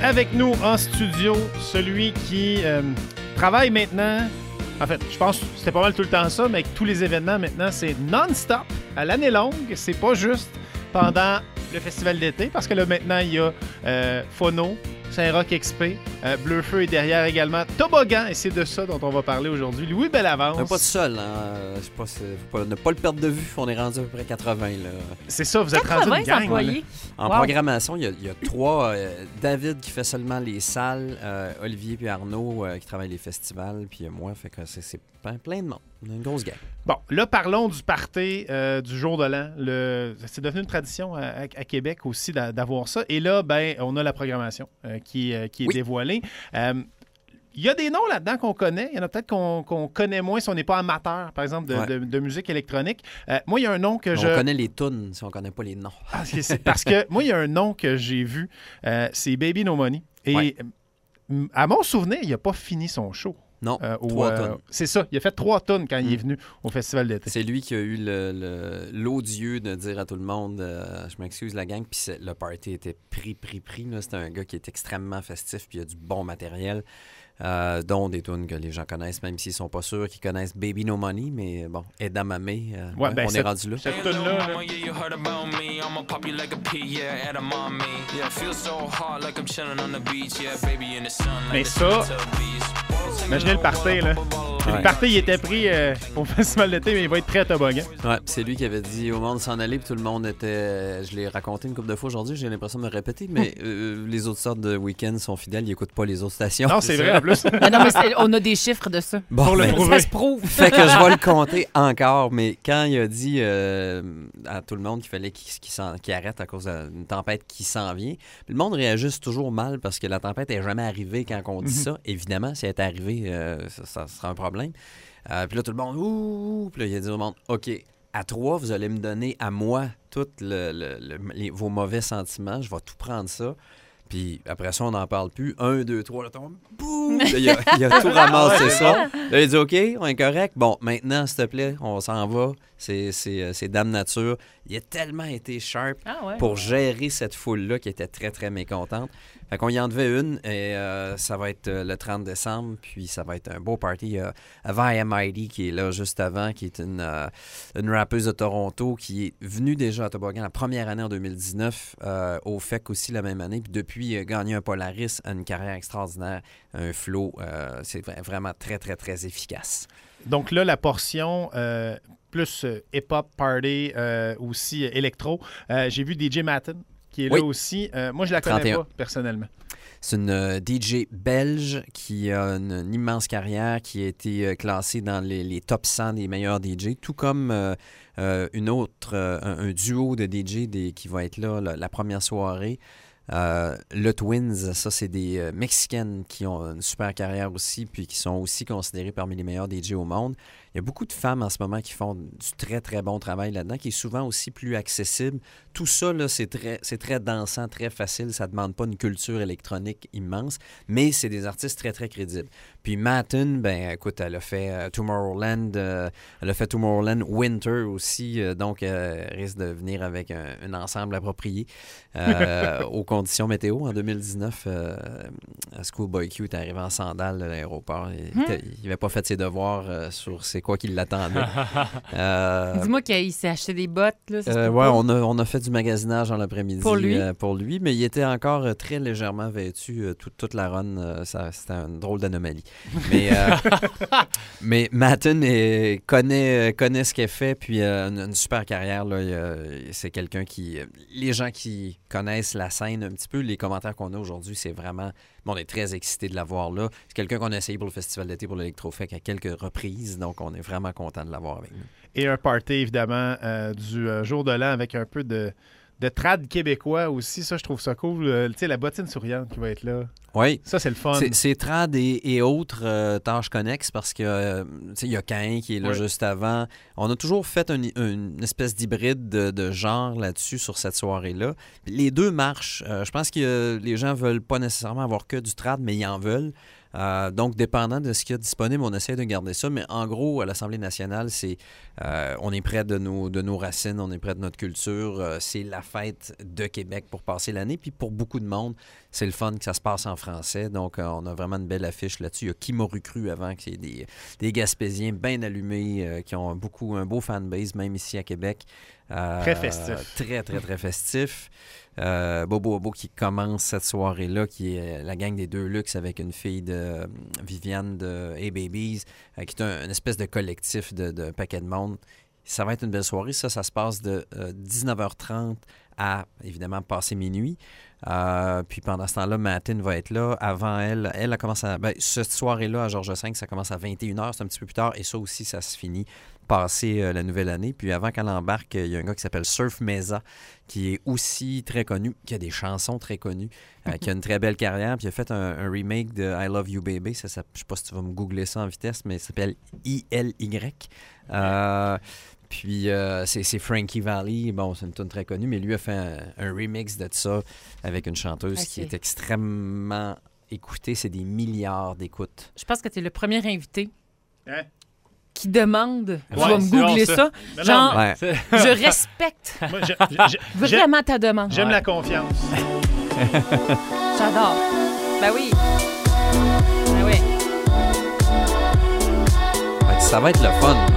avec nous en studio, celui qui travaille maintenant. En fait, je pense que c'était pas mal tout le temps ça, mais avec tous les événements maintenant, c'est non-stop, à l'année longue. C'est pas juste pendant le festival d'été, parce que là, maintenant, il y a Phono, Saint-Roch XP, Bleu-Feu est derrière également, Toboggan, et c'est de ça dont on va parler aujourd'hui. Louis Bellavance. On n'est pas seul, hein? Faut ne pas le perdre de vue, on est rendu à peu près 80. Là. C'est ça, vous êtes rendu une gang. Employés. En programmation, il y a 3. David qui fait seulement les salles, Olivier puis Arnaud qui travaillent les festivals, puis moi, fait que c'est plein de monde. On a une grosse gang. Bon, là, parlons du party du jour de l'an. C'est devenu une tradition à Québec aussi d'avoir ça. Et là, ben, on a la programmation qui est dévoilée. Il y a des noms là-dedans qu'on connaît. Il y en a peut-être qu'on connaît moins si on n'est pas amateur, par exemple, de musique électronique. Moi, il y a un nom que On connaît les tunes si on ne connaît pas les noms. Parce que moi, il y a un nom que j'ai vu. C'est Baby No Money. Et à mon souvenir, il n'a pas fini son show. Non, 3 tonnes. C'est ça, il a fait 3 tonnes quand il est venu au Festival d'été. C'est lui qui a eu l'odieux de dire à tout le monde je m'excuse la gang, puis le party était pris. Là. C'était un gars qui est extrêmement festif, puis il a du bon matériel, dont des tunes que les gens connaissent, même s'ils sont pas sûrs qu'ils connaissent Baby No Money, mais bon, Edamame, on est rendu là. Cette tune-là, mais ça... Imaginez le party, là. Le party, il était pris au Festival d'été, mais il va être prêt à Toboggan. Ouais, c'est lui qui avait dit au monde s'en aller, puis tout le monde était... Je l'ai raconté une couple de fois aujourd'hui, j'ai l'impression de me répéter, mais les autres sortes de week-end sont fidèles, ils n'écoutent pas les autres stations. Non, c'est vrai, en plus. Mais non, mais on a des chiffres de ça. Bon, pour le prouver. Ça se prouve. Fait que je vais le compter encore, mais quand il a dit à tout le monde qu'il fallait qu'il arrête à cause d'une tempête qui s'en vient, le monde réagisse toujours mal parce que la tempête n'est jamais arrivée quand on dit ça. Évidemment, si elle est arrivée, ça sera un problème. Puis là, tout le monde, ouh! Puis là, il a dit au monde, OK, à 3, vous allez me donner à moi tous vos mauvais sentiments. Je vais tout prendre ça. Puis après ça, on n'en parle plus. 1, 2, 3, là, tombe. Boum! Là, il a tout ramassé ça. Là, il dit, OK, on est correct. Bon, maintenant, s'il te plaît, on s'en va. C'est Dame Nature. Il a tellement été sharp pour gérer cette foule-là qui était très, très mécontente. Fait qu'on y en devait une et ça va être le 30 décembre, puis ça va être un beau party. Il y a Ava Mighty qui est là juste avant, qui est une rappeuse de Toronto qui est venue déjà à Toboggan la première année en 2019, au FEC aussi la même année, puis depuis gagné un Polaris, une carrière extraordinaire, un flow, c'est vraiment très, très, très efficace. Donc là, la portion plus hip-hop, party, aussi électro. J'ai vu DJ Matten qui est là aussi. Moi, je la connais 31. Pas, personnellement. C'est une DJ belge qui a une immense carrière, qui a été classée dans les top 100 des meilleurs DJ, tout comme un duo de DJ qui va être là la première soirée. Le Twins, ça, c'est des Mexicaines qui ont une super carrière aussi, puis qui sont aussi considérées parmi les meilleurs DJ au monde. Il y a beaucoup de femmes en ce moment qui font du très, très bon travail là-dedans, qui est souvent aussi plus accessible. Tout ça, là, c'est très dansant, très facile. Ça ne demande pas une culture électronique immense, mais c'est des artistes très, très crédibles. Puis Matten, ben écoute, elle a fait Tomorrowland, elle a fait Tomorrowland Winter aussi, donc elle risque de venir avec un ensemble approprié aux conditions météo. En 2019, Schoolboy Q est arrivé en sandales à l'aéroport. Il n'avait pas fait ses devoirs sur c'est quoi qui l'attendait. Dis-moi qu'il s'est acheté des bottes. Là, on a fait du magasinage dans l'après-midi pour lui, mais il était encore très légèrement vêtu toute la run. C'était une drôle d'anomalie. Mais Matten connaît ce qu'elle fait, puis une super carrière. Là, c'est quelqu'un qui... les gens qui connaissent la scène un petit peu, les commentaires qu'on a aujourd'hui, c'est vraiment... Bon, on est très excités de l'avoir là. C'est quelqu'un qu'on a essayé pour le Festival d'été, pour l'Electrofec à quelques reprises, donc on est vraiment content de l'avoir avec nous. Et un party, évidemment, du jour de l'an avec un peu de trad québécois aussi. Ça, je trouve ça cool. Tu sais, la bottine souriante qui va être là. Oui. Ça, c'est le fun. C'est trad et autres tâches connexes parce que il y a Cain qui est là juste avant. On a toujours fait une espèce d'hybride de genre là-dessus sur cette soirée-là. Les deux marchent. Je pense que les gens veulent pas nécessairement avoir que du trad, mais ils en veulent. Donc, dépendant de ce qu'il y a disponible, on essaie de garder ça. Mais en gros, à l'Assemblée nationale, on est près de nos racines, on est près de notre culture. C'est la fête de Québec pour passer l'année. Puis pour beaucoup de monde, c'est le fun que ça se passe en français. Donc, on a vraiment une belle affiche là-dessus. Il y a Qui m'aurait cru avant, qui est des Gaspésiens bien allumés, qui ont un beau fanbase, même ici à Québec. Très festif. Très, très, très festif. Bobo qui commence cette soirée-là, qui est la gang des Deux Luxe avec une fille de Viviane de Hey Babies, qui est une espèce de collectif de paquet de monde. Ça va être une belle soirée. Ça se passe de 19h30 à, évidemment, passer minuit. Puis pendant ce temps-là, Matin va être là. Avant elle a commencé à... cette soirée-là, à Georges V, ça commence à 21h. C'est un petit peu plus tard. Et ça aussi, ça se finit passer la nouvelle année. Puis avant qu'elle embarque, il y a un gars qui s'appelle Surf Mesa, qui est aussi très connu, qui a des chansons très connues, qui a une très belle carrière. Puis il a fait un remake de I Love You Baby. Je ne sais pas si tu vas me googler ça en vitesse, mais ça s'appelle ILY. Puis c'est Frankie Valli. Bon, c'est une tune très connue, mais lui a fait un remix de ça avec une chanteuse qui est extrêmement écoutée. C'est des milliards d'écoutes. Je pense que tu es le premier invité. Hein? Qui demande, tu vas me googler ça. Genre, je respecte vraiment ta demande. J'aime la confiance. J'adore. Ben oui. Ben oui. Ça va être le fun.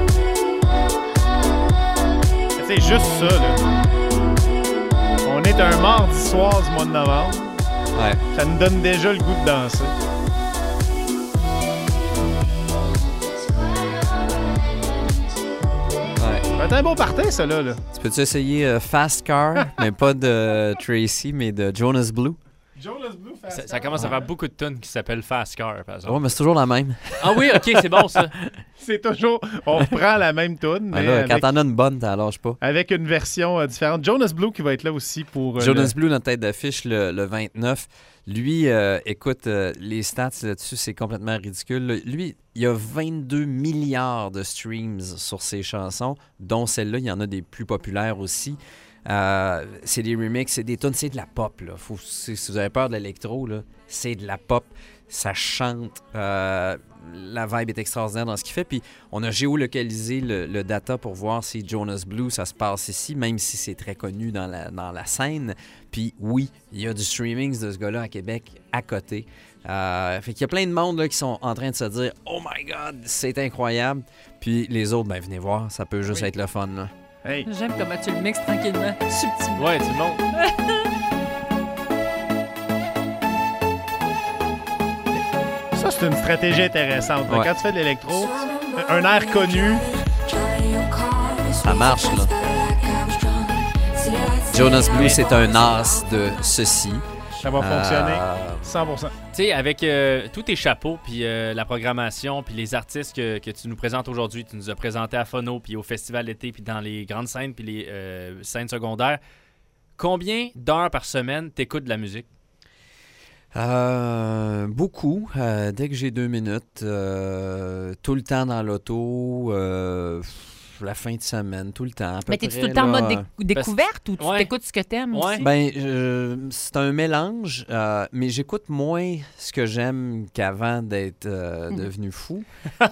C'est juste ça, là. On est un mardi soir du mois de novembre. Ouais. Ça nous donne déjà le goût de danser. C'est un beau party, ça, là. Tu peux-tu essayer Fast Car, mais pas de Tracy, mais de Jonas Blue? Jonas Blue, Fast Car. Ça commence à faire beaucoup de tunes qui s'appellent Fast Car, par exemple. Oui, mais c'est toujours la même. Ah oui, OK, c'est bon, ça. C'est toujours... On reprend la même tune, mais là, quand t'en as une bonne, t'en lâches pas. Avec une version différente. Jonas Blue qui va être là aussi pour... Jonas Blue, notre tête d'affiche, le 29. Lui, écoute, les stats là-dessus, c'est complètement ridicule. Lui, il y a 22 milliards de streams sur ses chansons, dont celle-là, il y en a des plus populaires aussi. C'est des remixes, c'est des tunes, c'est de la pop. Là. Si vous avez peur de l'électro, là, c'est de la pop. Ça chante. La vibe est extraordinaire dans ce qu'il fait. Puis on a géolocalisé le data pour voir si Jonas Blue, ça se passe ici, même si c'est très connu dans la scène. Puis oui, il y a du streaming de ce gars-là à Québec à côté. Fait qu'il y a plein de monde là, qui sont en train de se dire « Oh my God, c'est incroyable! » Puis les autres, venez voir, ça peut juste être le fun. Là. Hey. J'aime comment tu le mixes tranquillement, subtilement. Ouais, tu montes. Ça, c'est une stratégie intéressante. Ouais. Quand tu fais de l'électro, un air connu... Ça marche, là. Jonas Blue, c'est un as de ceci. Ça va fonctionner 100%. Tu sais, avec tous tes chapeaux, puis la programmation, puis les artistes que tu nous présentes aujourd'hui, tu nous as présentés à Phono, puis au Festival d'été, puis dans les grandes scènes, puis les scènes secondaires, combien d'heures par semaine t'écoutes de la musique? Beaucoup. Dès que j'ai 2 minutes, tout le temps dans l'auto, la fin de semaine, tout le temps. Mais t'es-tu tout le temps en mode découverte ou tu t'écoutes ce que t'aimes aussi? Ben, c'est un mélange, mais j'écoute moins ce que j'aime qu'avant d'être devenu fou.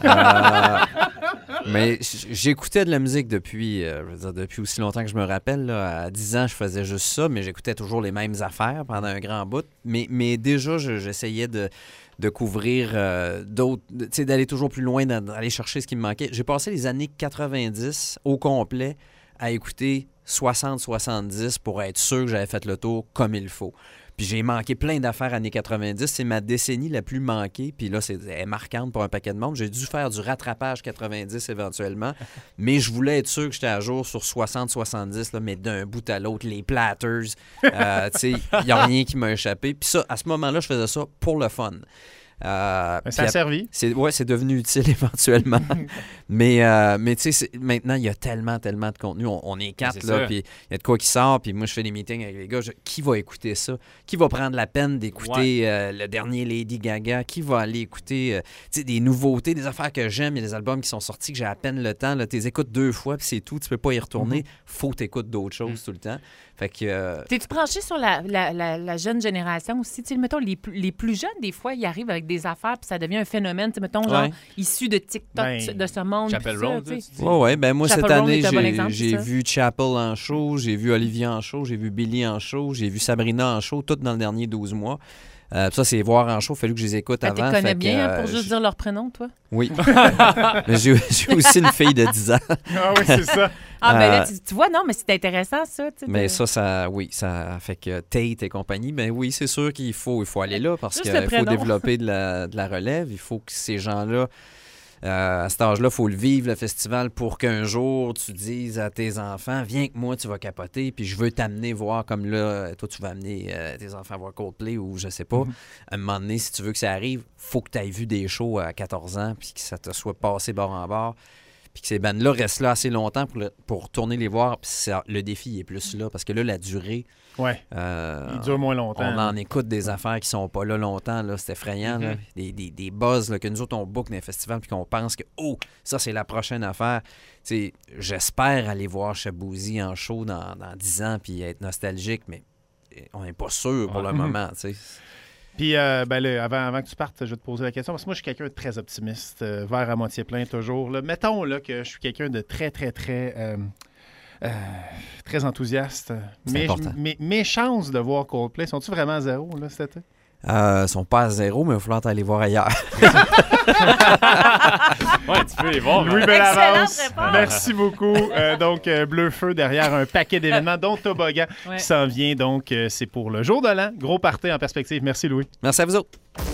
Mais j'écoutais de la musique depuis aussi longtemps que je me rappelle. Là. À 10 ans, je faisais juste ça, mais j'écoutais toujours les mêmes affaires pendant un grand bout. Mais déjà, j'essayais de couvrir d'autres, d'aller toujours plus loin, d'aller chercher ce qui me manquait. J'ai passé les années 90 au complet à écouter 60-70 pour être sûr que j'avais fait le tour comme il faut. Puis j'ai manqué plein d'affaires années 90. C'est ma décennie la plus manquée. Puis là, elle est marquante pour un paquet de monde. J'ai dû faire du rattrapage 90 éventuellement. Mais je voulais être sûr que j'étais à jour sur 60-70, mais d'un bout à l'autre, les platters. Il n'y a rien qui m'a échappé. Puis ça, à ce moment-là, je faisais ça pour le fun. Ça a servi. C'est devenu utile éventuellement. mais tu sais, maintenant, il y a tellement de contenu. On est 4, là, puis il y a de quoi qui sort, puis moi, je fais des meetings avec les gars. Qui va écouter ça? Qui va prendre la peine d'écouter le dernier Lady Gaga? Qui va aller écouter des nouveautés, des affaires que j'aime? Il y a des albums qui sont sortis que j'ai à peine le temps. Tu les écoutes 2 fois, puis c'est tout. Tu peux pas y retourner. Faut t'écouter d'autres choses tout le temps. Fait que... T'es-tu branché sur la jeune génération aussi? Tu sais, mettons, les plus jeunes, des fois, ils arrivent avec des affaires, puis ça devient un phénomène, mettons, genre, issu de TikTok, de ce monde. Chapel Roan, Oui, ben moi, Chapel cette Roan année, est un bon exemple, j'ai vu Chapel en show, j'ai vu Olivia en show, j'ai vu Billy en show, j'ai vu Sabrina en show, toutes dans le dernier 12 mois. Ça, c'est voir en show. Il fallu que je les écoute avant. Tu les connais bien pour juste dire leur prénom, toi? Oui. Mais j'ai aussi une fille de 10 ans. Ah oui, c'est ça. Ben là, tu vois, non, mais c'est intéressant, ça. Mais ça fait que Tate et compagnie, ben oui, c'est sûr qu'il faut aller là parce qu'il faut développer de la relève. Il faut que ces gens-là, à cet âge-là, il faut le vivre, le festival, pour qu'un jour, tu dises à tes enfants, viens que moi, tu vas capoter, puis je veux t'amener voir comme là, toi, tu vas amener tes enfants voir Coldplay ou je sais pas. À un moment donné, si tu veux que ça arrive, faut que tu aies vu des shows à 14 ans, puis que ça te soit passé bord en bord, puis que ces bandes-là restent là assez longtemps pour retourner les voir. Puis le défi est plus là, parce que là, la durée... il dure moins longtemps. On en écoute des affaires qui sont pas là longtemps. Là, c'est effrayant. Là. Des buzz là, que nous autres, on book dans les festivals puis qu'on pense que, ça, c'est la prochaine affaire. T'sais, j'espère aller voir Shaboozey en show dans 10 ans puis être nostalgique, mais on n'est pas sûr pour le moment. T'sais. Puis, avant que tu partes, je vais te poser la question, parce que moi, je suis quelqu'un de très optimiste, verre à moitié plein toujours. Là. Mettons là, que je suis quelqu'un de très, très, très... très enthousiaste. Mes chances de voir Coldplay, sont-tu vraiment à zéro là, cet été? Sont pas à zéro, mais il va falloir aller voir ailleurs. Tu peux les voir. Louis Bellavance, merci beaucoup. Donc, Bleu Feu derrière un paquet d'événements, dont Toboggan qui s'en vient. Donc, c'est pour le jour de l'an. Gros party en perspective. Merci, Louis. Merci à vous autres.